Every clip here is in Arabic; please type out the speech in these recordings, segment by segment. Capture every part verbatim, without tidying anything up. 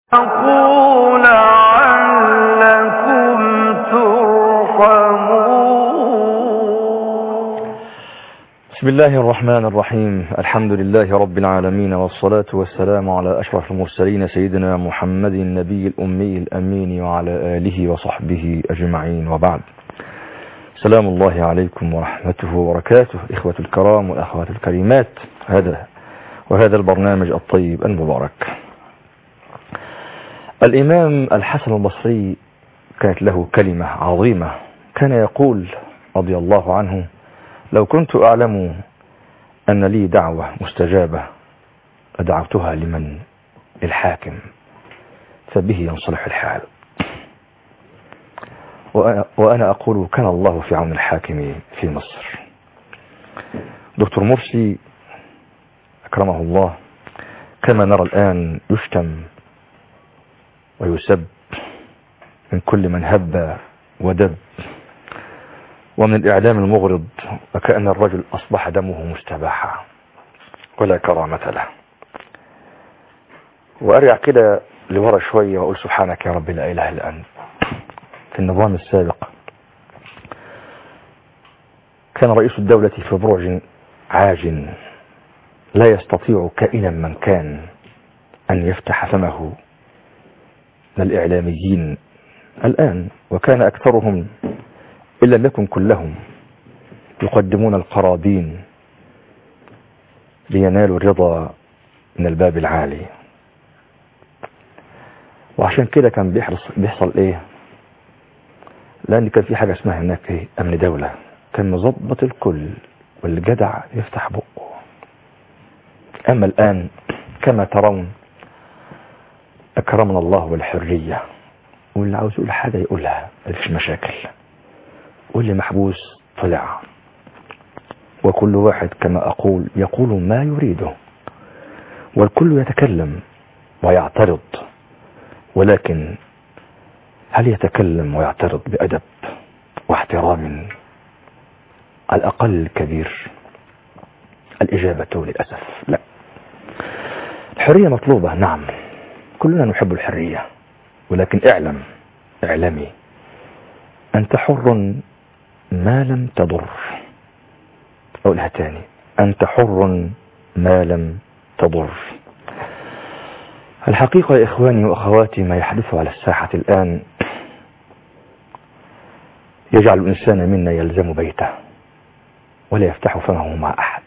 أقول لعلكم ترحمون. بسم الله الرحمن الرحيم. الحمد لله رب العالمين، والصلاة والسلام على أشرف المرسلين سيدنا محمد النبي الأمي الأمين وعلى آله وصحبه أجمعين، وبعد. سلام الله عليكم ورحمته وبركاته إخوة الكرام والأخوات الكريمات، هذا وهذا البرنامج الطيب المبارك. الإمام الحسن البصري كانت له كلمة عظيمة، كان يقول رضي الله عنه: لو كنت أعلم أن لي دعوة مستجابة لدعوتها لمن؟ الحاكم، فبه ينصلح الحال. وأنا أقول كان الله في عون الحاكم في مصر. دكتور مرسي أكرمه الله كما نرى الآن يشتم ويسب من كل من هب ودب، ومن الإعلام المغرض، وكأن الرجل أصبح دمه مستباحا ولا كرامة له. وأرجع كده لورا شوية وأقول سبحانك يا رب لا إله إلا أنت. في النظام السابق كان رئيس الدولة في برج عاج لا يستطيع كائنا من كان أن يفتح فمه من الإعلاميين الآن، وكان أكثرهم إن لم يكن كلهم يقدمون القرابين لينالوا الرضا من الباب العالي. وعشان كده كان بيحرص بيحصل إيه؟ لأن كان في حاجة اسمها هناك إيه؟ أمن دولة، كان مظبط الكل والجدع يفتح بقه. أما الآن كما ترون أكرمنا الله بالحرية، واللي عاوز يقول حاجة يقولها، مفيش مشاكل، واللي محبوس طلع، وكل واحد كما أقول يقول ما يريده، والكل يتكلم ويعترض، ولكن هل يتكلم ويعترض بأدب واحترام؟ على الأقل الكبير الإجابة للأسف لا. الحرية مطلوبة، نعم، كلنا نحب الحرية، ولكن اعلم اعلمي أنت حر ما لم تضر. أقولها تاني، أنت حر ما لم تضر. الحقيقة يا إخواني وأخواتي ما يحدث على الساحة الآن يجعل الإنسان منا يلزم بيته ولا يفتح فمه مع أحد.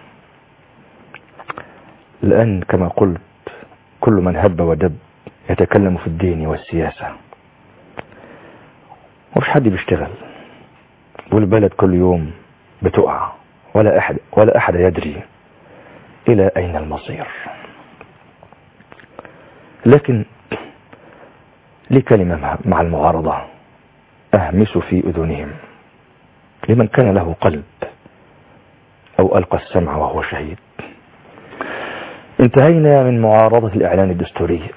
الآن كما قلت كل من هب ودب يتكلم في الدين والسياسة، ومش حد بيشتغل، والبلد كل يوم بتقع، ولا أحد ولا أحد يدري إلى أين المصير. لكن لي كلمة مع المعارضة أهمس في أذنهم، لمن كان له قلب أو ألقى السمع وهو شهيد. انتهينا من معارضة الإعلان الدستوري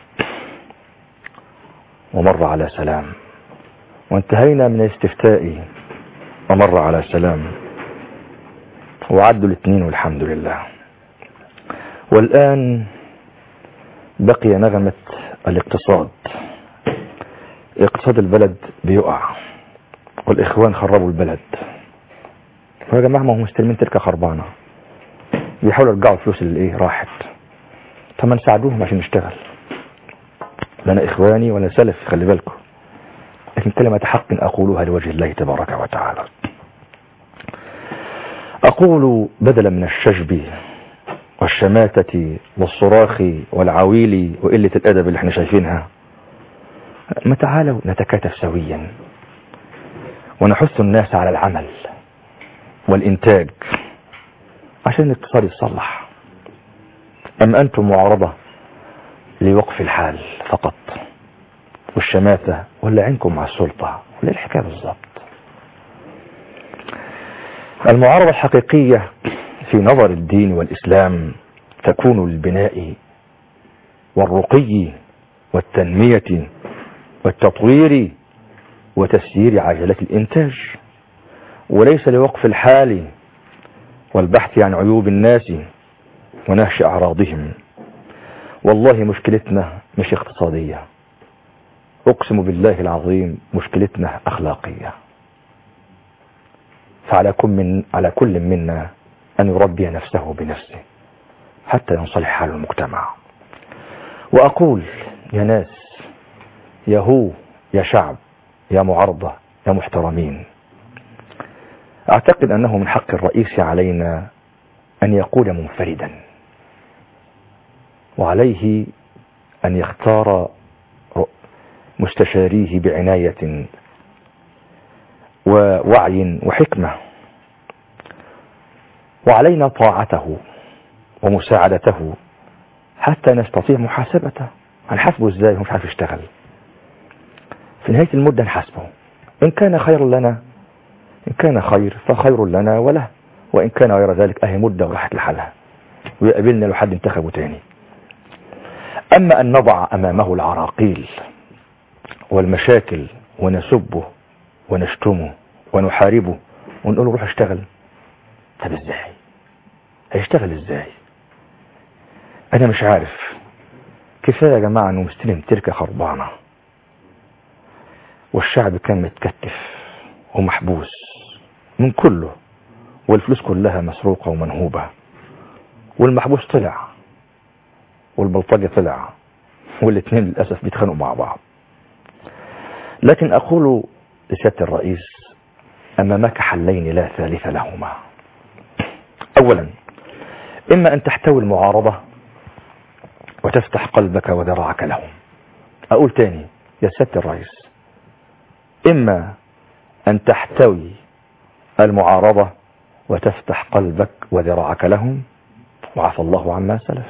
ومر على سلام، وانتهينا من الاستفتاء ومر على سلام، وعدوا الاثنين والحمد لله. والآن بقي نغمة الاقتصاد. اقتصاد البلد بيقع، والإخوان خربوا البلد، ويا جماعة ما هم مستلمين تلك خربانة، بيحاولوا يرجعوا الفلوس اللي ايه راحت. فما نساعدوهم عشان نشتغل. لا انا إخواني ولا سلف، خلي بالكم، لكن كلمة حق أقولها لوجه الله تبارك وتعالى. أقول بدلا من الشجب والشماتة والصراخ والعويل وقلة الأدب اللي احنا شايفينها، ما تعالوا نتكاتف سويا ونحث الناس على العمل والإنتاج عشان الاقتصاد يتصلح. أم أنتم معارضة لوقف الحال فقط والشماتة، ولا عينكم مع السلطة، ولا الحكاية بالضبط؟ المعارضة الحقيقية في نظر الدين والإسلام تكون للبناء والرقي والتنمية والتطوير وتسيير عجلة الإنتاج، وليس لوقف الحال والبحث عن عيوب الناس ونهش أعراضهم. والله مشكلتنا مش اقتصادية، أقسم بالله العظيم مشكلتنا أخلاقية. فعلى كل من على كل منا أن يربي نفسه بنفسه حتى ينصلح حال المجتمع. وأقول يا ناس، يا هو، يا شعب، يا معارضة، يا محترمين، أعتقد أنه من حق الرئيس علينا أن يقول منفردا، وعليه أن يختار مستشاريه بعناية ووعي وحكمة، وعلينا طاعته ومساعدته حتى نستطيع محاسبته. هنحاسبه ازاي؟ هو مش عارف يشتغل. في نهاية المدة نحاسبه، إن كان خير لنا، إن كان خير فخير لنا وله، وإن كان غير ذلك أهي مدة وراحت لحالها ويقابلنا لو حد انتخبه تاني. أما أن نضع أمامه العراقيل والمشاكل ونسبه ونشتمه ونحاربه ونقول له روح اشتغل، طب ازاي؟ هيشتغل ازاي؟ انا مش عارف. كفاية يا جماعة انه مستلم تركة خربانة، والشعب كان متكتف ومحبوس من كله، والفلوس كلها مسروقة ومنهوبة، والمحبوس طلع والبلطجي طلع، والاثنين للأسف بيتخانقوا مع بعض. لكن أقول لسيادة الرئيس أمامك حلين لا ثالث لهما. أولا، إما أن تحتوي المعارضة وتفتح قلبك وذراعك لهم. أقول تاني يا سيادة الرئيس، إما أن تحتوي المعارضة وتفتح قلبك وذراعك لهم وعفى الله عما سلف،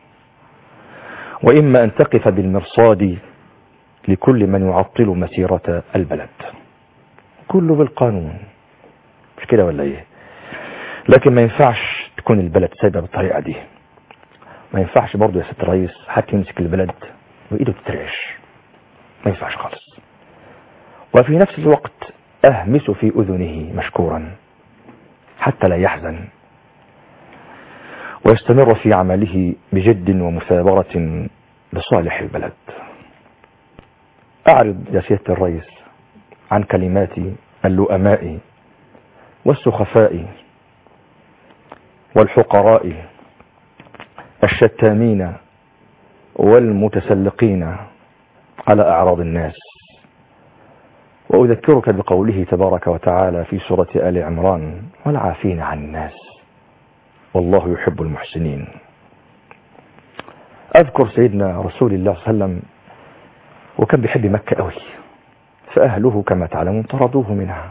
وإما أن تقف بالمرصاد لكل من يعطل مسيرة البلد. كله بالقانون، مش كده ولا ايه؟ لكن ما ينفعش تكون البلد سايبه بالطريقة دي. ما ينفعش برضو يا سيادة الرئيس حد يمسك البلد وإيده تترعش، ما ينفعش خالص. وفي نفس الوقت أهمس في أذنه مشكورا حتى لا يحزن، ويستمر في عمله بجد ومثابرة لصالح البلد. أعرض يا سيادة الرئيس عن كلمات اللؤماء والسخفاء والحقراء الشتامين والمتسلقين على أعراض الناس، وأذكرك بقوله تبارك وتعالى في سورة آل عمران: والعافين عن الناس والله يحب المحسنين. أذكر سيدنا رسول الله صلى الله عليه وسلم وكان بيحب مكة قوي، فأهله كما تعلمون طردوه منها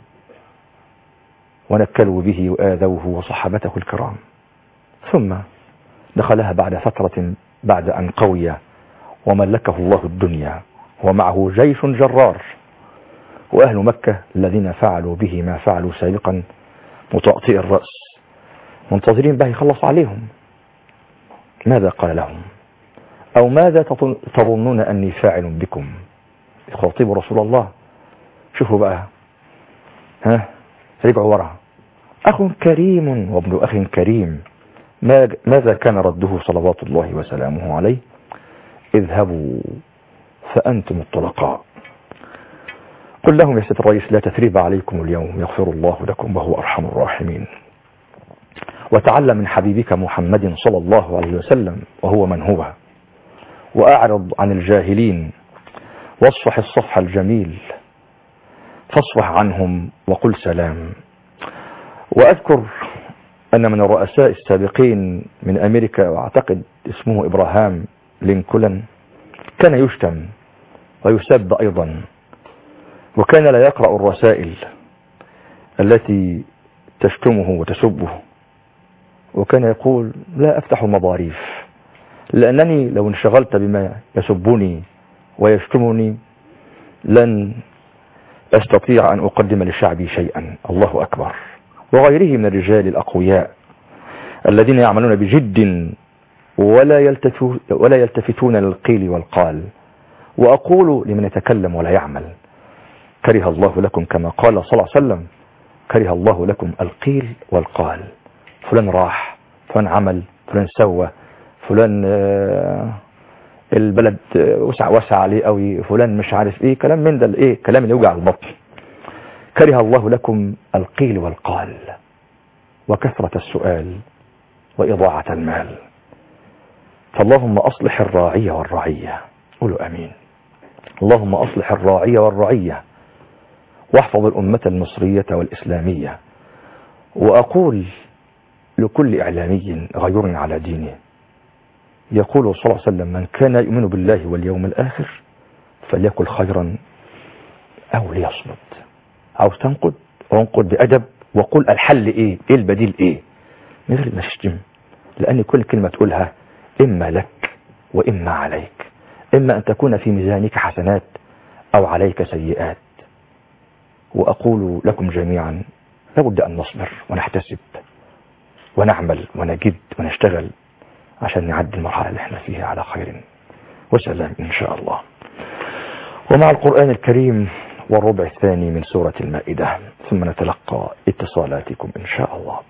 ونكلوا به وآذوه وصحبته الكرام، ثم دخلها بعد فترة بعد أن قوي وملكه الله الدنيا ومعه جيش جرار، وأهل مكة الذين فعلوا به ما فعلوا سابقا متأطئ الرأس منتظرين به يخلص عليهم. ماذا قال لهم؟ أو ماذا تظنون أني فاعل بكم؟ يخاطب رسول الله. شوفوا بقى، ها رجعوا ورا. أخ كريم وابن أخ كريم، ماذا كان رده صلوات الله وسلامه عليه؟ اذهبوا فأنتم الطلقاء. قل لهم يا سيد الرئيس: لا تثريب عليكم اليوم، يغفر الله لكم وهو أرحم الراحمين. وتعلم من حبيبك محمد صلى الله عليه وسلم وهو من هو، وأعرض عن الجاهلين واصفح الصفح الجميل، فاصفح عنهم وقل سلام. وأذكر أن من الرؤساء السابقين من أمريكا، وأعتقد اسمه إبراهام لينكولن، كان يشتم ويسب أيضا، وكان لا يقرأ الرسائل التي تشتمه وتسبه، وكان يقول: لا أفتح مضاريف، لأنني لو انشغلت بما يسبني ويشتمني لن أستطيع أن أقدم لشعبي شيئا. الله أكبر. وغيره من الرجال الأقوياء الذين يعملون بجد ولا يلتفتون, ولا يلتفتون للقيل والقال. وأقول لمن يتكلم ولا يعمل: كره الله لكم، كما قال صلى الله عليه وسلم: كره الله لكم القيل والقال. فلان راح، فلان عمل، فلان سوى، فلان البلد وسع وسع عليه قوي، فلان مش عارف ايه، كلام من ده الايه، كلام اللي يوجع البطن. كره الله لكم القيل والقال وكثرة السؤال وإضاعة المال. فاللهم أصلح الراعي والرعية، قولوا أمين. اللهم أصلح الراعي والرعية واحفظ الأمة المصرية والإسلامية. وأقول لكل إعلامي غيور على دينه، يقول صلى الله عليه وسلم: من كان يؤمن بالله واليوم الآخر فليقل خيرا أو ليصمت. عاوز تنقد وانقد بأدب وقل الحل إيه، إيه البديل إيه، من غير ما تشتم، لأن كل كلمة تقولها إما لك وإما عليك، إما أن تكون في ميزانك حسنات أو عليك سيئات. وأقول لكم جميعا لابد أن نصبر ونحتسب ونعمل ونجد ونشتغل عشان نعدي المرحلة اللي احنا فيها على خير وسلام إن شاء الله. ومع القرآن الكريم والربع الثاني من سورة المائدة، ثم نتلقى اتصالاتكم إن شاء الله.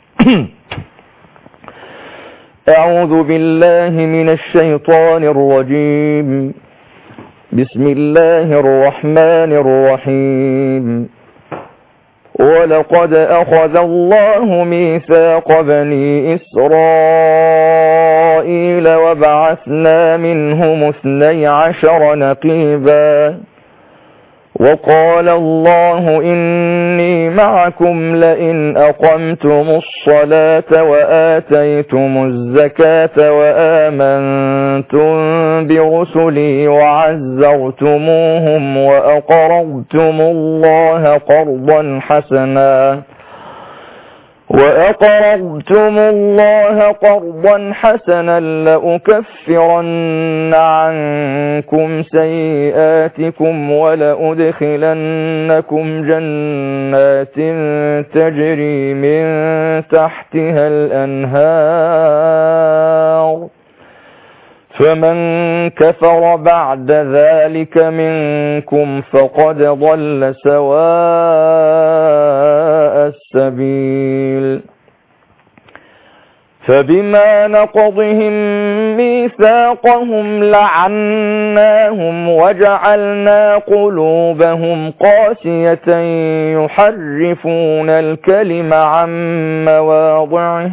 أعوذ بالله من الشيطان الرجيم. بسم الله الرحمن الرحيم. ولقد أخذ الله ميثاق بني إسرائيل وبعثنا منهم اثني عشر نقيبا وقال الله إني معكم لئن أقمتم الصلاة وآتيتم الزكاة وآمنتم برسلي وعزرتموهم وأقرضتم الله قرضا حسنا وأقرضتم الله قرضا حسنا لأكفرن عنكم سيئاتكم ولأدخلنكم جنات تجري من تحتها الأنهار فمن كفر بعد ذلك منكم فقد ضل سواء السبيل. فبما نقضهم ميثاقهم لعناهم وجعلنا قلوبهم قاسية يحرفون الكلم عن مواضعه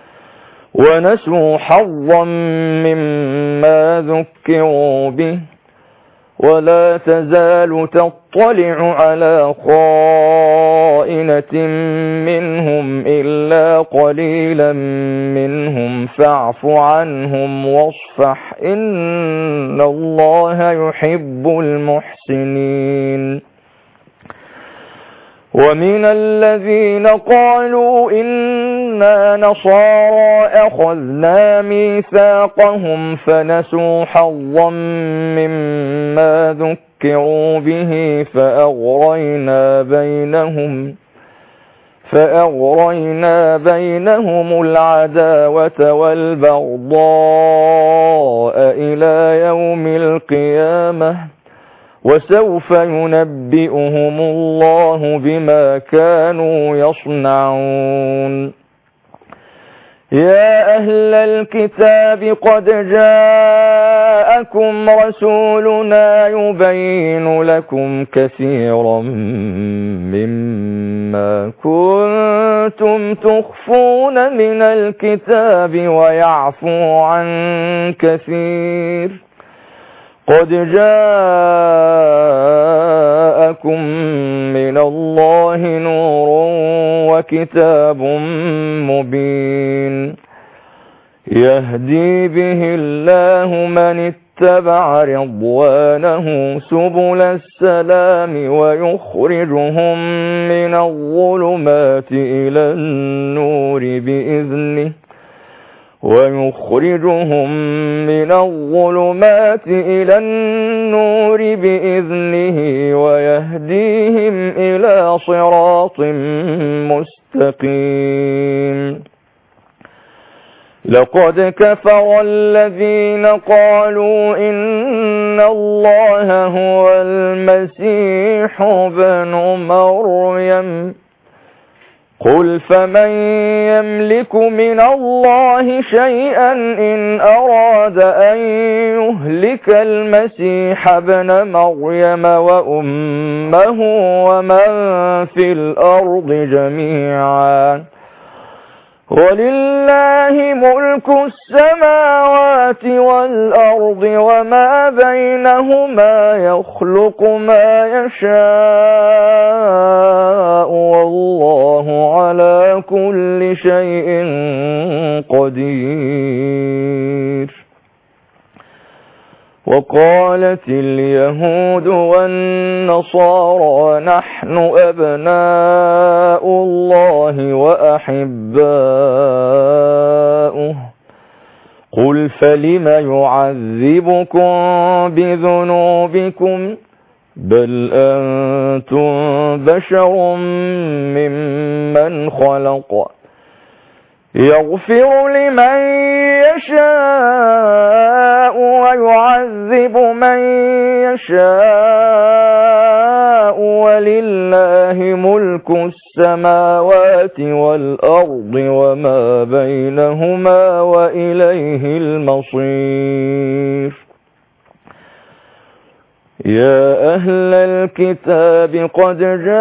ونسوا حظا مما ذكروا به ولا تزال تطلع على خائنة منهم إلا قليلا منهم فاعف عنهم واصفح إن الله يحب المحسنين. ومن الذين قالوا إنا نصارى أخذنا ميثاقهم فنسوا حظا مما ذكروا به فأغرينا بينهم فأغرينا بينهم العداوة والبغضاء إلى يوم القيامة وسوف ينبئهم الله بما كانوا يصنعون. يا أهل الكتاب قد جاءكم رسولنا يبين لكم كثيرا مما كنتم تخفون من الكتاب ويعفو عن كثير. قد جاءكم من الله نور وكتاب مبين يهدي به الله من اتبع رضوانه سبل السلام ويخرجهم من الظلمات إلى النور بإذنه ويخرجهم من الظلمات إلى النور بإذنه ويهديهم إلى صراط مستقيم. لقد كفر الذين قالوا إن الله هو المسيح ابن مريم قل فمن يملك من الله شيئا إن أراد أن يهلك المسيح ابن مريم وأمه ومن في الأرض جميعا ولله ملك السماوات والأرض وما بينهما يخلق ما يشاء والله على كل شيء قدير. وقالت اليهود والنصارى نحن أبناء الله وأحباؤه قل فلم يعذبكم بذنوبكم بل أنتم بشر ممن خلق يغفر لمن يشاء ويعذب من يشاء ولله ملك السماوات والأرض وما بينهما وإليه المصير. يا أهل الكتاب قد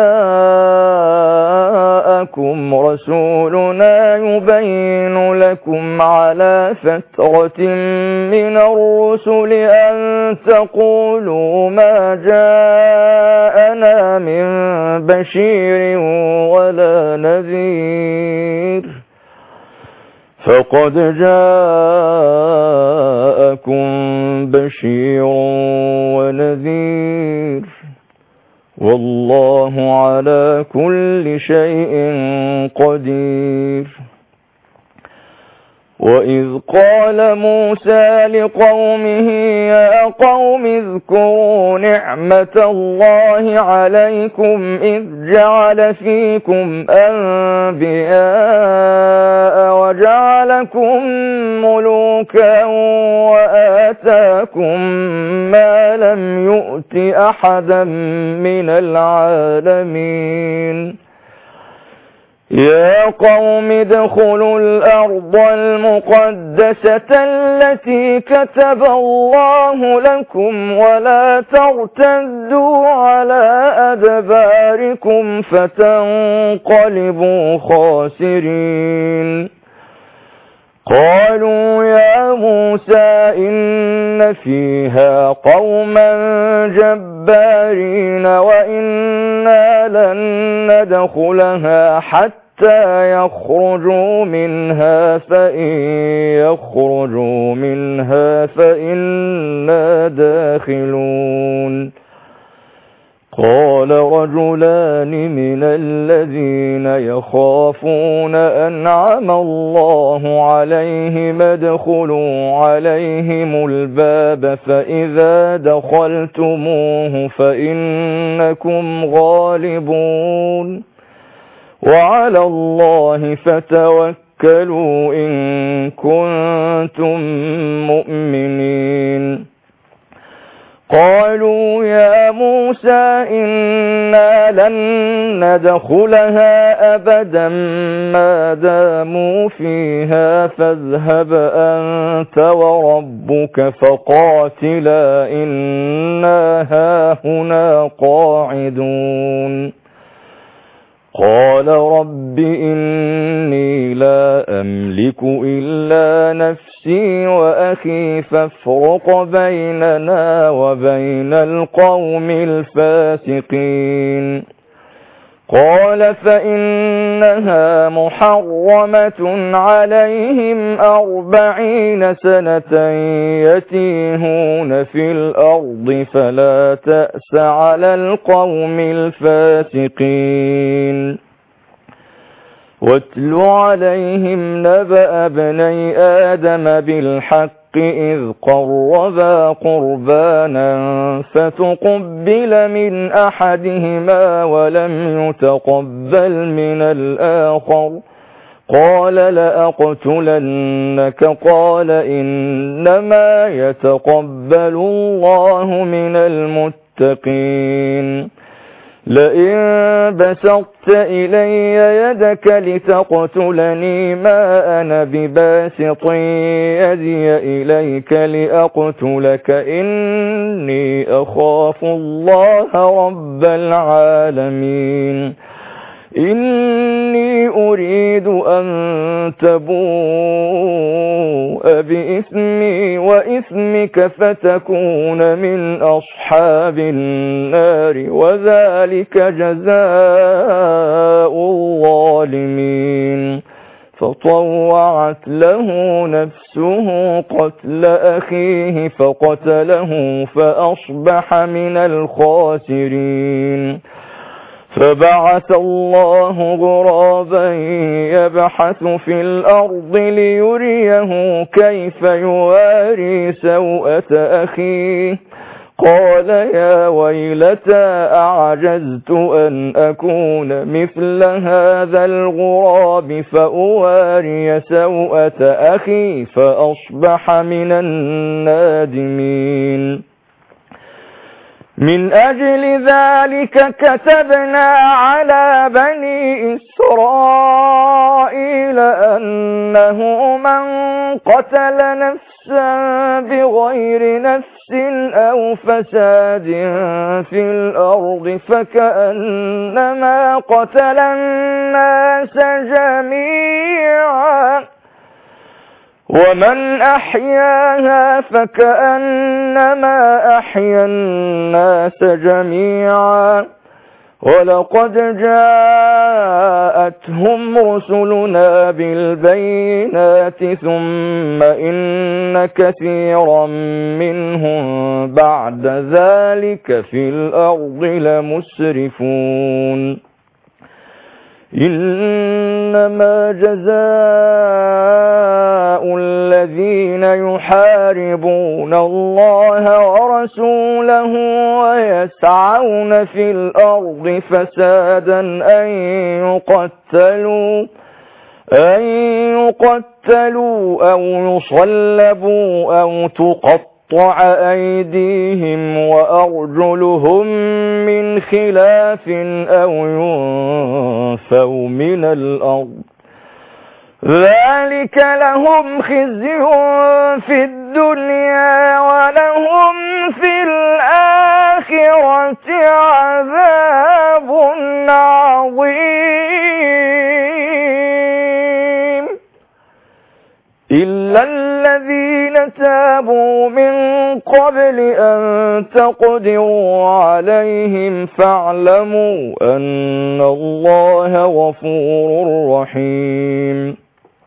جاءكم رسولنا يبين لكم على فترة من الرسل أن تقولوا ما جاءنا من بشير ولا نذير فقد جاءكم بشير ونذير والله على كل شيء قدير. وإذ قال موسى لقومه يا قوم اذكروا نعمة الله عليكم إذ جعل فيكم أنبياء وجعلكم ملوكا وآتاكم ما لم يؤت أحدا من العالمين. يا قوم ادخلوا الأرض المقدسة التي كتب الله لكم ولا ترتدوا على أدباركم فتنقلبوا خاسرين. قالوا يا موسى إن فيها قوما جبارين وإنا لن ندخلها حتى يخرجوا منها فإن يخرجوا منها فإنا داخلون. قال رجلان من الذين يخافون أنعم الله عليهم ادخلوا عليهم الباب فإذا دخلتموه فإنكم غالبون وعلى الله فتوكلوا إن كنتم مؤمنين. قالوا يا موسى إنا لن ندخلها أبدا ما داموا فيها فاذهب أنت وربك فقاتلا إنا هاهنا قاعدون. قال رب إني لا أملك إلا نفسي وأخي فافرق بيننا وبين القوم الفاسقين. قال فإنها محرمة عليهم أربعين سنة يتيهون في الأرض فلا تأس على القوم الفاسقين. واتل عليهم نبأ ابني آدم بالحق إذ قربا قربانا فتقبل من أحدهما ولم يتقبل من الآخر قال لأقتلنك قال إنما يتقبل الله من المتقين. لئن بسطت إلي يدك لتقتلني ما أنا بباسط يدي إليك لأقتلك إني أخاف الله رب العالمين إني أريد أن تبوء بإثمي وإثمك فتكون من أصحاب النار وذلك جزاء الظالمين فطوعت له نفسه قتل أخيه فقتله فأصبح من الخاسرين فبعث الله غرابا يبحث في الأرض ليريه كيف يواري سوءة أخيه قال يا ويلتى أعجزت أن أكون مثل هذا الغراب فأواري سوءة أخي فأصبح من النادمين من أجل ذلك كتبنا على بني إسرائيل أنه من قتل نفسا بغير نفس أو فساد في الأرض فكأنما قتل الناس جميعا ومن أحياها فكأنما أحيا الناس جميعا ولقد جاءتهم رسلنا بالبينات ثم إن كثيرا منهم بعد ذلك في الأرض لمسرفون إنما جزاء الذين يحاربون الله ورسوله ويسعون في الأرض فسادا أن يقتلوا أن يقتلوا أو يصلبوا أو تقطعوا تقطع أيديهم وأرجلهم من خلاف أو ينفوا من الأرض ذلك لهم خزي في الدنيا ولهم في الآخرة عذاب عظيم إلا الذين تابوا من قبل أن تقدروا عليهم فاعلموا أن الله غفور رحيم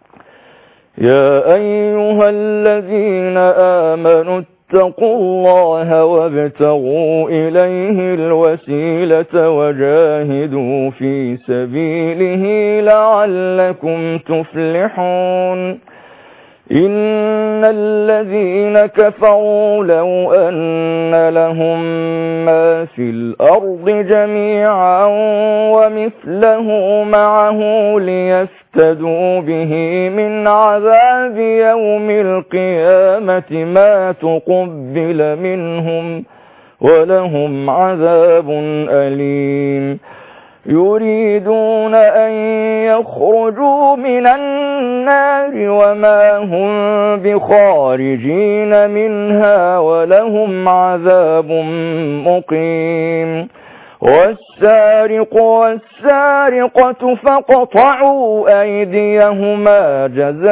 يا أيها الذين آمنوا اتقوا الله وابتغوا إليه الوسيلة وجاهدوا في سبيله لعلكم تفلحون إن الذين كفروا لو أن لهم ما في الأرض جميعا ومثله معه ليفتدوا به من عذاب يوم القيامة ما تقبل منهم ولهم عذاب أليم يريدون أن يخرجوا من النار وما هم بخارجين منها ولهم عذاب مقيم والسارق والسارقة فاقطعوا أيديهما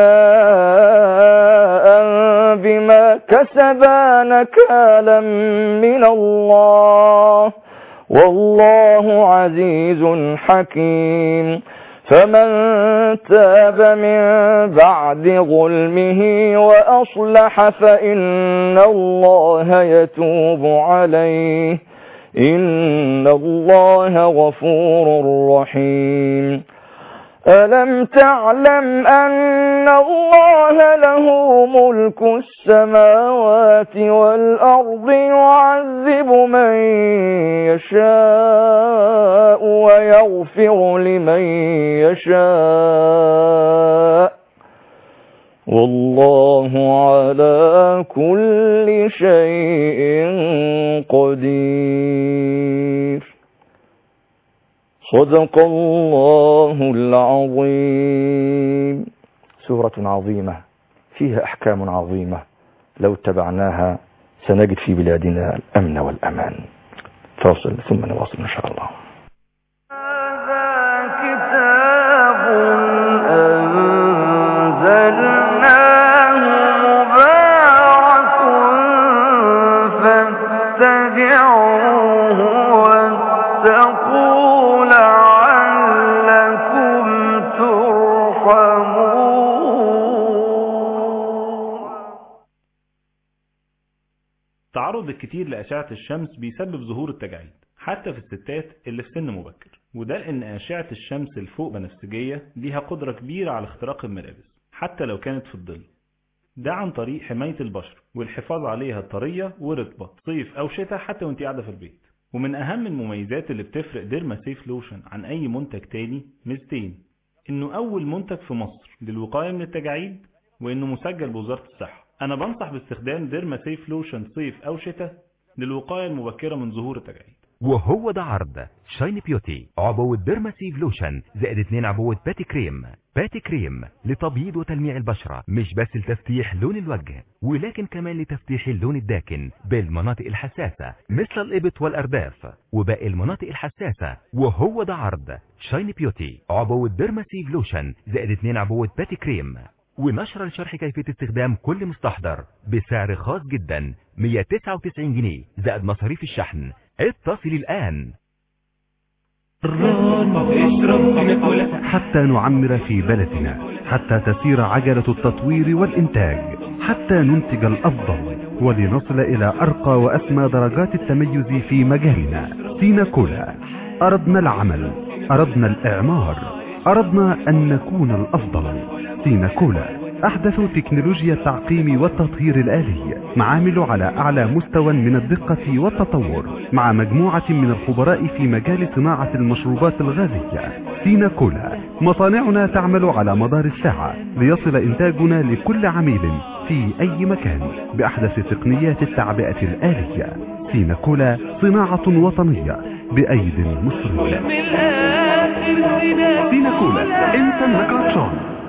جزاء بما كسبا نكالا من الله والله عزيز حكيم فمن تاب من بعد ظلمه وأصلح فإن الله يتوب عليه إن الله غفور رحيم ألم تعلم أن الله له ملك السماوات والأرض يعذب من يشاء ويغفر لمن يشاء والله على كل شيء قدير. صدق الله العظيم. سورة عظيمة فيها أحكام عظيمة، لو اتبعناها سنجد في بلادنا الأمن والأمان. فاصل ثم نواصل إن شاء الله. هذا كتاب أنزلناه مبارك فاتبعوه واتقوا لعلكم ترحمون. التعرض الكتير لأشعة الشمس بيسبب ظهور التجاعيد حتى في الستات اللي في سن مبكر، وده لأن أشعة الشمس الفوق بنفسجية ليها قدرة كبيرة على اختراق الملابس حتى لو كانت في الظل، ده عن طريق حماية البشرة والحفاظ عليها طرية ورطبة صيف أو شتاء حتى وانت قاعدة في البيت. ومن أهم المميزات اللي بتفرق ديرما سيف لوشن عن أي منتج تاني ميزتين: إنه أول منتج في مصر للوقاية من التجاعيد، وإنه مسجل بوزارة الصحة. أنا بنصح باستخدام ديرما سيف لوشن صيف أو شتاء للوقاية المبكرة من ظهور التجاعيد. وهو ده عرض شاين بيوتي عبوة ديرما سيف لوشن زائد اتنين عبوة باتي كريم. باتي كريم لتبييض وتلميع البشرة، مش بس لتفتيح لون الوجه ولكن كمان لتفتيح اللون الداكن بالمناطق الحساسة مثل الإبط والأرداف وباقي المناطق الحساسة. وهو ده عرض شاين بيوتي عبوة ديرما سيف لوشن زائد اتنين عبوة باتي كريم، ونشر لشرح كيفية استخدام كل مستحضر بسعر خاص جدا مية وتسعة وتسعين جنيه زائد مصاريف الشحن. اتصل الآن. حتى نعمر في بلدنا، حتى تسير عجلة التطوير والإنتاج، حتى ننتج الأفضل ولنصل إلى أرقى وأسمى درجات التميز في مجالنا. سيناكولا، أردنا العمل، أردنا الإعمار، أردنا أن نكون الأفضل. سيناكولا أحدث تكنولوجيا التعقيم والتطهير الآلي، معامل على أعلى مستوى من الدقة والتطور، مع مجموعة من الخبراء في مجال صناعة المشروبات الغازية. سيناكولا مصانعنا تعمل على مدار الساعة ليصل إنتاجنا لكل عميل في أي مكان بأحدث تقنيات التعبئة الآلية. سيناكولا صناعة وطنية بأيدي مصرية. سيناكولا انت المكرتشون.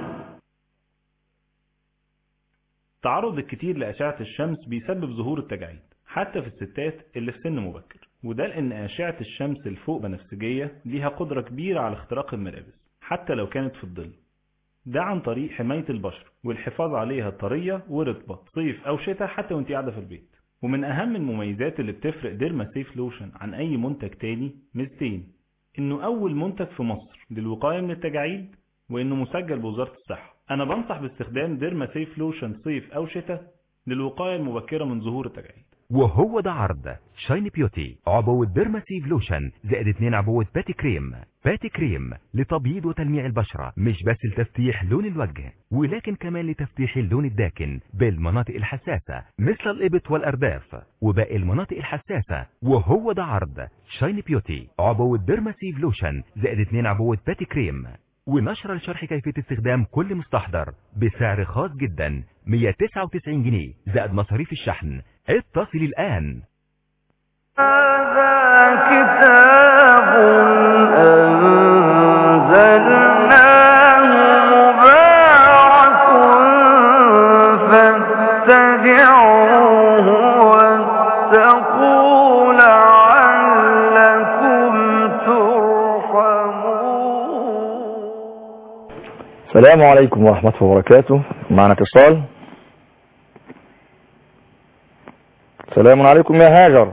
التعرض الكتير لأشعة الشمس بيسبب ظهور التجاعيد حتى في الستات اللي في سن مبكر، وده لأن أشعة الشمس الفوق بنفسجية ليها قدرة كبيرة على اختراق الملابس حتى لو كانت في الظل، ده عن طريق حماية البشرة والحفاظ عليها طرية ورطبة صيف أو شتاء حتى وانت قاعدة في البيت. ومن أهم المميزات اللي بتفرق ديرما سيف لوشن عن أي منتج تاني ميزتين: إنه أول منتج في مصر للوقاية من التجاعيد، وإنه مسجل بوزارة الصحة. أنا بنصح باستخدام ديرما سيف لوشن صيف أو شتاء للوقاية المبكرة من ظهور التجاعيد. وهو ده عرض شاين بيوتي عبوة ديرما سيف لوشن زائد اتنين عبوة باتي كريم. باتي كريم لتبييض وتلميع البشرة، مش بس لتفتيح لون الوجه ولكن كمان لتفتيح اللون الداكن بالمناطق الحساسة مثل الإبط والأرداف وباقي المناطق الحساسة. وهو ده عرض شاين بيوتي عبوة ديرما سيف لوشن زائد اتنين عبوة باتي كريم، ونشر لشرح كيفية استخدام كل مستحضر بسعر خاص جدا مية وتسعة وتسعين جنيه زائد مصاريف الشحن. اتصل الآن. هذا كتاب أنزلناه مبارك فاتبعوه واتقوا لعلكم ترحمون. السلام عليكم ورحمة الله وبركاته. معنا اتصال. السلام عليكم يا هاجر.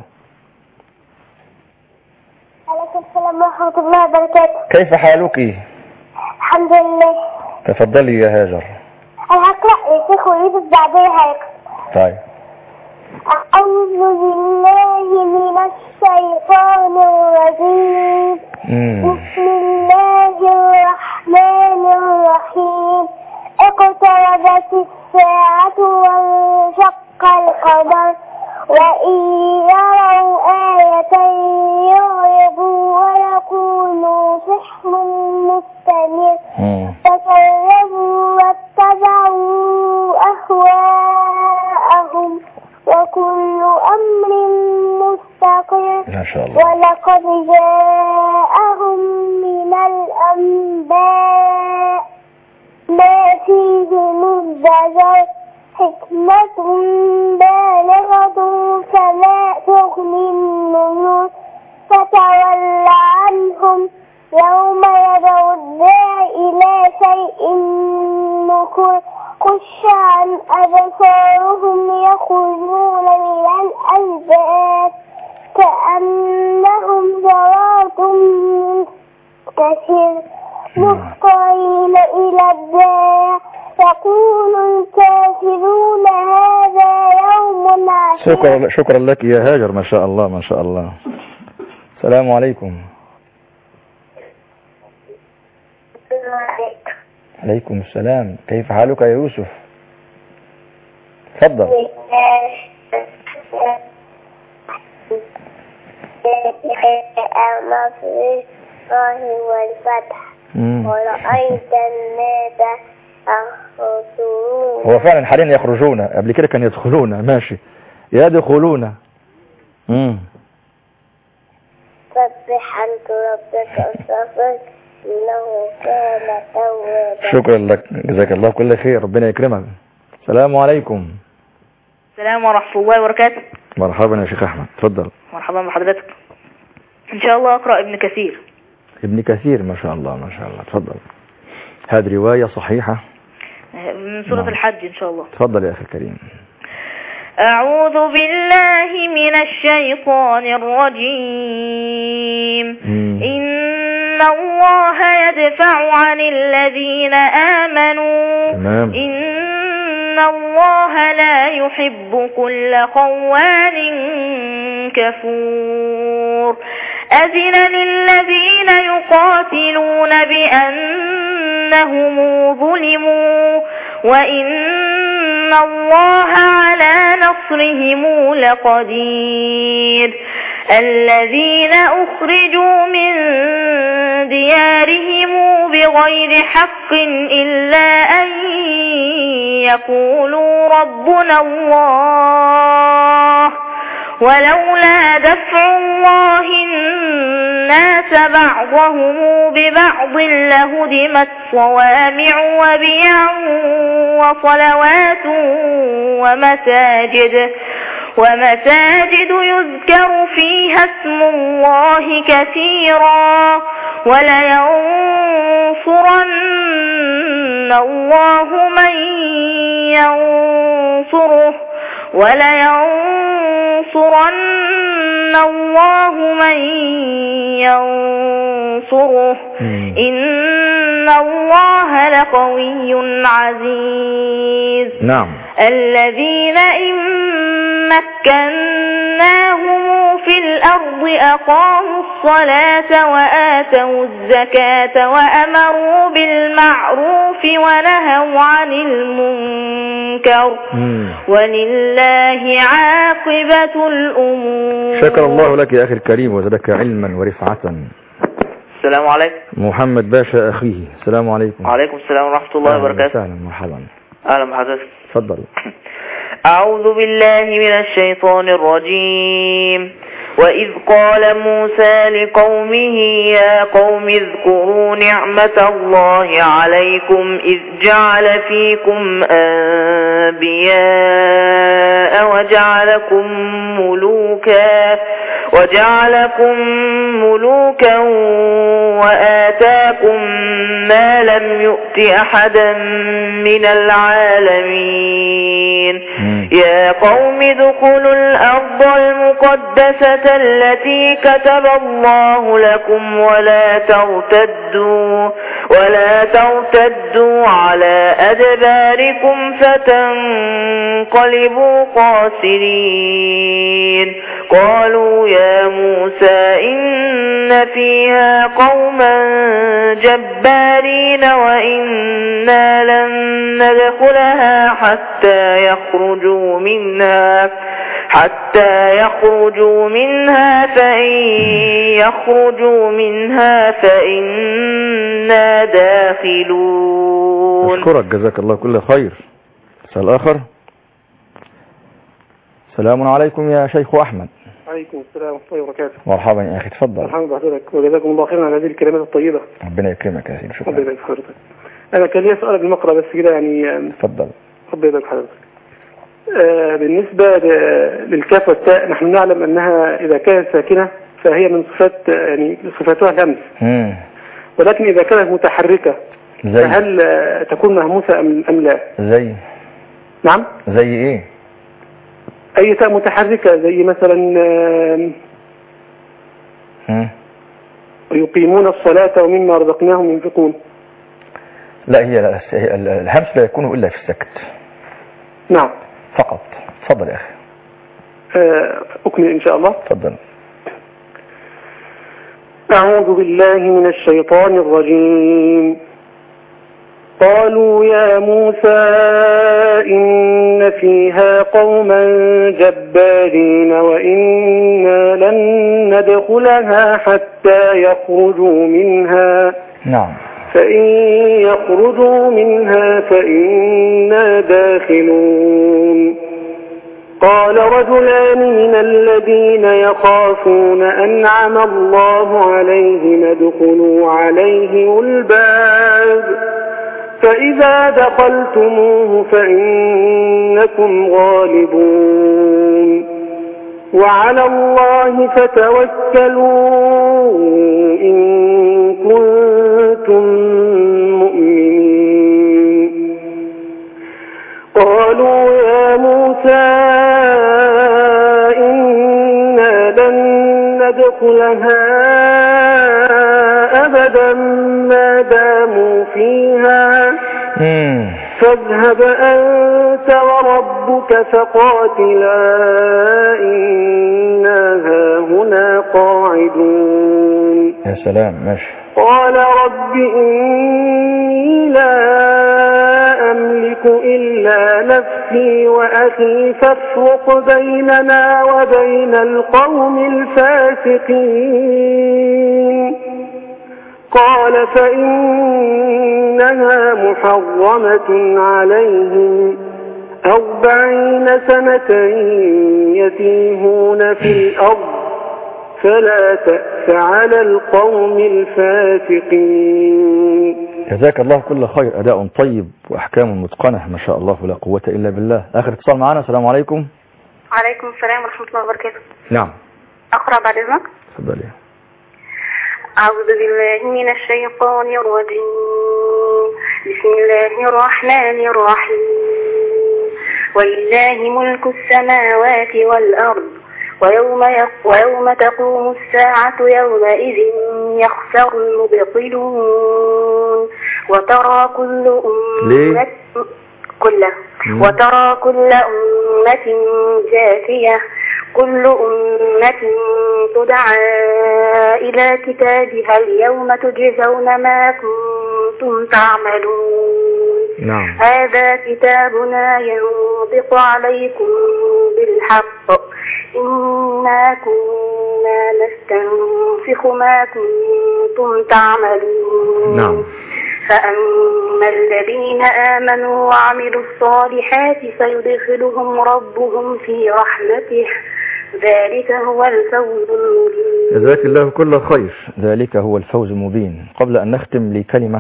عليكم السلام ورحمة الله وبركاته. كيف حالك؟ الحمد لله. تفضلي يا هاجر. أنا هقرأ يا شيخ ويوسف بعدين هيقرأ. طيب. أعوذ بالله من الشيطان الرجيم. بسم الله الرحمن الرحيم. اقتربت الساعة وانشق القمر وإن يروا آية يعرضوا ويقولوا سحر مستمر فكذبوا واتبعوا أهواءهم وكل أمر مستقر ما شاء الله. ولقد جاءهم من الأنباء ما فيه مزدجر حكمة بالغة فما تغني النذر فتول عنهم يوم يدعو الداعي إلى شيء نكر خش عن أبصارهم يخرجون من الألباب كأنهم جراد منتشر مهطعين إلى الداع يقول الكافرون هذا يوم عسير. شكرا شكرا لك يا هاجر، ما شاء الله ما شاء الله. السلام عليكم. عليكم السلام، كيف حالك يا يوسف؟ تفضل. والفتح ورأيت الناس يخرجون. هو فعلا حاليا يخرجون، قبل كده كان يدخلون. ماشي، يدخلون. امم سبح أنت ربك واستغفر إنه كان توابا. شكرا لك، جزاك الله كل خير، ربنا يكرمك. السلام عليكم. السلام ورحمة الله وبركاته. مرحبا يا شيخ أحمد، تفضل. مرحبا بحضرتك. إن شاء الله أقرأ ابن كثير. ابن كثير، ما شاء الله ما شاء الله، تفضل. هذه رواية صحيحة من سورة نعم. الحج إن شاء الله. تفضل يا أخي الكريم. أعوذ بالله من الشيطان الرجيم. م. إن الله يدفع عن الذين آمنوا. تمام. إن الله لا يحب كل خوان كفور. أذن للذين يقاتلون بأنهم ظلموا وإن الله على نصرهم لقدير. الذين أخرجوا من ديارهم بغير حق إلا أن يقولوا ربنا الله ولولا دفع الله الناس بعضهم ببعض لهدمت صوامع وبيع وصلوات ومساجد ومساجد يذكر فيها اسم الله كثيرا ولينصرن الله من ينصره ولينصرن الله من ينصره إن الله لقوي عزيز. نعم. الذين إن مكناهم في الأرض أقاموا الصلاة وآتوا الزكاة وأمروا بالمعروف ونهوا عن المنكر ولله عاقبة الأمور. شكر الله لك يا أخي الكريم وزادك علما ورفعة. السلام عليكم. محمد باشا أخيه، السلام عليكم. وعليكم السلام ورحمة الله وبركاته. أهلا مرحبا. أهلا بحضرتك. تفضل. أعوذ بالله من الشيطان الرجيم. وإذ قال موسى لقومه يا قوم اذكروا نعمة الله عليكم إذ جعل فيكم أنبياء وجعلكم ملوكا وجعلكم ملوكا وآتاكم ما لم يؤت أحدا من العالمين. يا قوم ادخلوا الأرض المقدسة التي كتب الله لكم ولا ترتدوا ولا ترتدوا على أدباركم فتنقلبوا خاسرين. قالوا يا موسى إن فيها قوما جبارين وإنا لن ندخلها حتى يخرجوا منها حتى يخرجوا منها فإن يخرجوا منها فإنا داخلون. أشكرك جزاك الله كل خير. سؤال آخر. السلام عليكم يا شيخ أحمد. وعليكم السلام ورحمة الله وبركاته. مرحبا يا أخي، تفضل. الحمد لله حضرتك، وجزاكم الله خيرا على هذه الكلمات الطيبة. ربنا يكرمك يا سيدي، شكرا. ربنا يبارك حضرتك. أنا كان لي سؤال بالمقرأ بس كده يعني. تفضل. ربنا يبارك حضرتك. آه بالنسبة للكاف والتاء، نحن نعلم أنها إذا كانت ساكنة فهي من صفات يعني صفاتها الهمس. امم ولكن إذا كانت متحركة زي فهل تكون مهموسة أم أم لا؟ زي نعم. زي إيه؟ أي تاء متحركة زي مثلا امم يقيمون الصلاة ومما رزقناهم ينفقون. لا، هي لا، الهمس لا يكون إلا في السكت. نعم فقط. تفضل يا أخي. أكمل إن شاء الله. تفضل. أعوذ بالله من الشيطان الرجيم. قالوا يا موسى إن فيها قوما جبارين وإنا لن ندخلها حتى يخرجوا منها. نعم. فإن يخرجوا منها فإنا داخلون. قال رجلان من الذين يخافون أنعم الله عليهم ادخلوا عليهم الباب فإذا دخلتموه فإنكم غالبون وعلى الله فتوكلوا إن كنتم مؤمنين. قالوا يا موسى إنا لن ندخلها أبدا ما داموا فيها فاذهب أنت وربك فقاتلا إنا هاهنا قاعدون. يا سلام، ماشي. قال رب إني لا أملك إلا نفسي وأخي فافرق بيننا وبين القوم الفاسقين. قال فإنها محرمة عليهم أربعين سنة يتيهون في الأرض فلا تأس على القوم الفاسقين. جزاك الله كل خير، أداء طيب وأحكام متقنة ما شاء الله، ولا قوة إلا بالله. آخر اتصال معنا. السلام عليكم. وعليكم السلام ورحمة الله وبركاته. نعم. أقرأ بعد إذنك. تفضلي. أعوذ بالله من الشيطان الرجيم. بسم الله الرحمن الرحيم. ولله ملك السماوات والأرض ويوم, ويوم تقوم الساعة يومئذ يخسر المبطلون وترى كل أمة كله وترى كل أمة جاثية كل أمة تدعى إلى كتابها اليوم تجزون ما كنتم تعملون. نعم. هذا كتابنا ينطق عليكم بالحق إنا كنا نستنسخ ما كنتم تعملون. نعم. فأما الذين آمنوا وعملوا الصالحات فيدخلهم ربهم في رحمته ذلك هو الفوز المبين. جزاك الله كل خير، ذلك هو الفوز المبين. قبل أن نختم لي كلمة.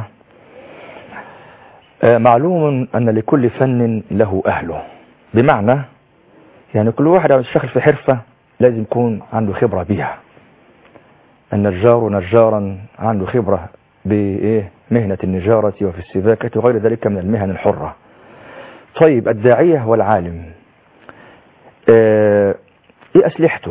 معلوم أن لكل فن له أهله، بمعنى يعني كل واحد عم يشتغل في حرفة لازم يكون عنده خبرة بها. النجار نجارا عنده خبرة بإيه؟ مهنة النجارة وفي السباكة وغير ذلك من المهن الحرة. طيب الداعية والعالم آه إيه أسلحته؟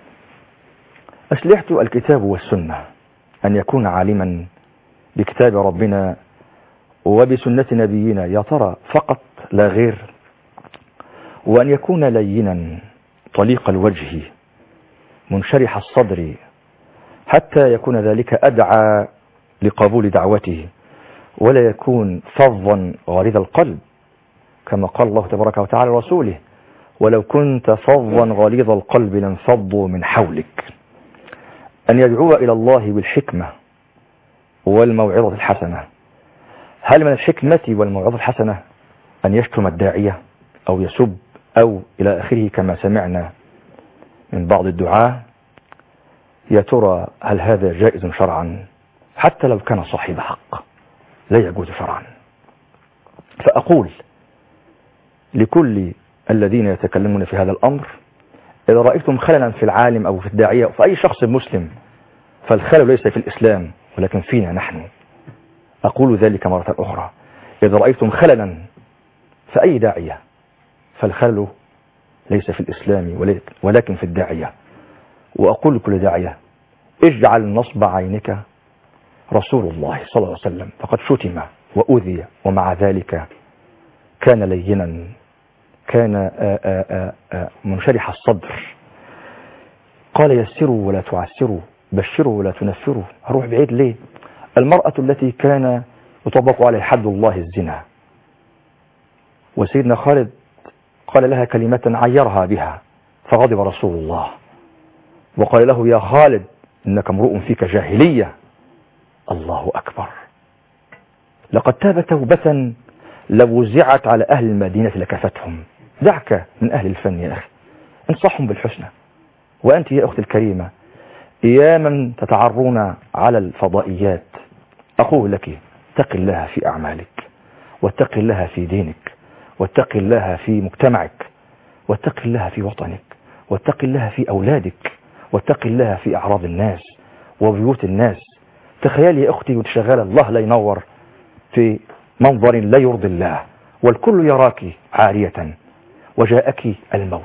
أسلحته الكتاب والسنة، أن يكون عالما بكتاب ربنا وبسنة نبينا يا ترى فقط لا غير، وأن يكون لينا طليق الوجه منشرح الصدر حتى يكون ذلك أدعى لقبول دعوته، ولا يكون فظا غليظ القلب كما قال الله تبارك وتعالى رسوله ولو كنت فظا غليظ القلب لانفضوا من حولك. أن يدعو إلى الله بالحكمة والموعظة الحسنة. هل من الحكمة والموعظة الحسنة أن يشتم الداعية أو يسب أو إلى آخره كما سمعنا من بعض الدعاة: يا ترى هل هذا جائز شرعا؟ حتى لو كان صاحب حق لا يجوز شرعا. فأقول لكل الذين يتكلمون في هذا الأمر: إذا رأيتم خللا في العالم أو في الداعية أو في أي شخص مسلم فالخلل ليس في الإسلام ولكن فينا نحن. أقول ذلك مرة أخرى: إذا رأيتم خللا في أي داعية فالخلل ليس في الإسلام ولكن في الداعية. وأقول لكل داعية: اجعل نصب عينك رسول الله صلى الله عليه وسلم فقد شتم وأذي ومع ذلك كان لينا، كان آآ آآ آآ منشرح الصدر، قال: يسروا ولا تعسروا، بشروا ولا تنفروا. هروح بعيد ليه؟ المرأة التي كان يطبق عليها حد الله الزنا، وسيدنا خالد قال لها كلمة عيرها بها فغضب رسول الله وقال له: يا خالد إنك امرؤ فيك جاهلية. الله أكبر. لقد تاب توبة لو وزعت على أهل المدينة لكفتهم. دعك من أهل الفن يا أخي، انصحهم بالحسنى. وأنت يا أختي الكريمة يا من تتعرون على الفضائيات، أقول لك: اتق الله في أعمالك، واتق الله في دينك، واتق الله في مجتمعك، واتق الله في وطنك، واتق الله في أولادك، واتق الله في أعراض الناس وبيوت الناس. تخيلي يا أختي وتشغل الله لا ينور في منظر لا يرضي الله والكل يراك عارية وجاءك الموت.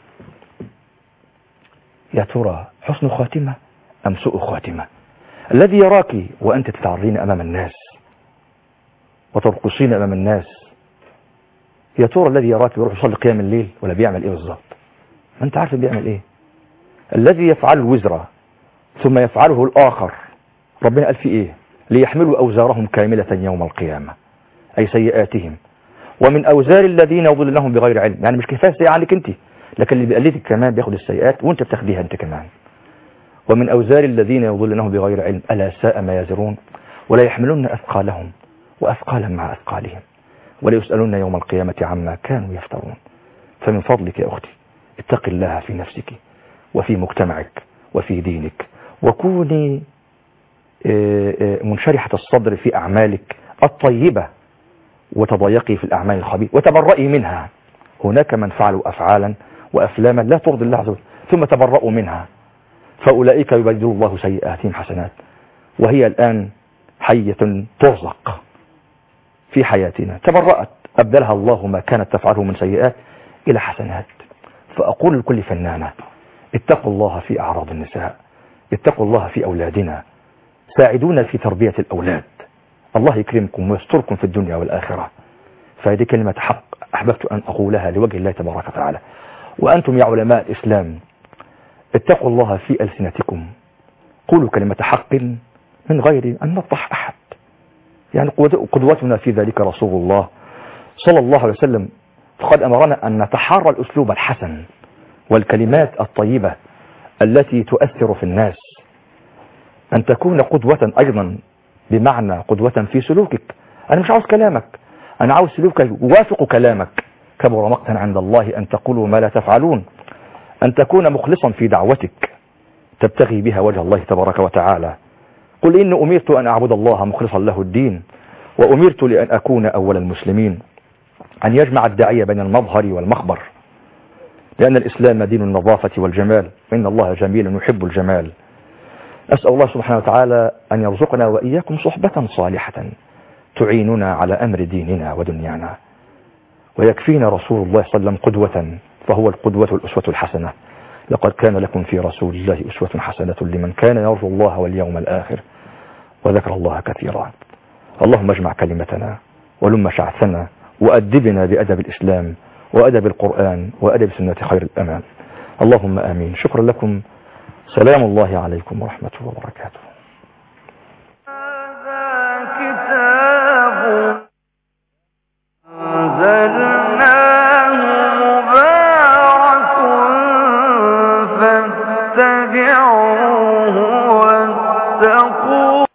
يا ترى حسن خاتمة أم سوء خاتمة؟ الذي يراك وأنت تتعرين أمام الناس وترقصين أمام الناس، يا ترى الذي يراك يروح يصلي قيام الليل ولا بيعمل إيه بالظبط؟ ما أنت عارف بيعمل إيه. الذي يفعل الوزر ثم يفعله الآخر ربنا قال فيه إيه؟ ليحملوا أوزارهم كاملة يوم القيامة، أي سيئاتهم، ومن أوزار الذين يضلونهم بغير علم. يعني مش كفاية سيئة عنك أنت، لكن اللي بيقلدك كمان بياخد السيئات وأنت بتاخديها أنت كمان. ومن أوزار الذين يضلونهم بغير علم ألا ساء ما يزرون. ولا يحملون أثقالهم وأثقالا مع أثقالهم وليسألون يوم القيامة عما كانوا يفترون. فمن فضلك يا أختي اتق الله في نفسك وفي مجتمعك وفي دينك، وكوني منشرحة الصدر في أعمالك الطيبة وتضيقي في الأعمال الخبيثة وتبرئي منها. هناك من فعلوا أفعالا وأفلاما لا ترضي الله عز وجل ثم تبرؤوا منها، فأولئك يبدل الله سيئاتهم حسنات، وهي الآن حية ترزق في حياتنا، تبرأت أبدلها الله ما كانت تفعله من سيئات إلى حسنات. فأقول لكل فنانة: اتقوا الله في أعراض النساء، اتقوا الله في أولادنا، ساعدونا في تربية الأولاد، الله يكرمكم ويستركم في الدنيا والآخرة. فهذه كلمة حق أحببت أن أقولها لوجه الله تبارك وتعالى. وأنتم يا علماء الإسلام اتقوا الله في ألسنتكم، قولوا كلمة حق من غير أن نفضح أحد. يعني قدوتنا في ذلك رسول الله صلى الله عليه وسلم، فقد أمرنا أن نتحرى الأسلوب الحسن والكلمات الطيبة التي تؤثر في الناس، أن تكون قدوة أيضا بمعنى قدوة في سلوكك. أنا مش عاوز كلامك، أنا عاوز سلوكك يوافق كلامك. كبر مقتا عند الله أن تقولوا ما لا تفعلون. أن تكون مخلصا في دعوتك تبتغي بها وجه الله تبارك وتعالى. قل إن أمرت أن أعبد الله مخلصا له الدين وأمرت لأن أكون أول المسلمين. أن يجمع الداعية بين المظهر والمخبر، لأن الإسلام دين النظافة والجمال، وإن الله جميل يحب الجمال. أسأل الله سبحانه وتعالى أن يرزقنا وإياكم صحبة صالحة تعيننا على أمر ديننا ودنيانا. ويكفينا رسول الله صلى الله عليه وسلم قدوة، فهو القدوة والأسوة الحسنة. لقد كان لكم في رسول الله أسوة حسنة لمن كان يرجو الله واليوم الآخر وذكر الله كثيرا. اللهم اجمع كلمتنا ولم شعثنا وأدبنا بأدب الإسلام وأدب القرآن وأدب سنة خير الأمان. اللهم آمين. شكرا لكم. سلام الله عليكم ورحمة الله وبركاته. هذا كتاب أنزلناه مبارك فاتبعوه واتقوا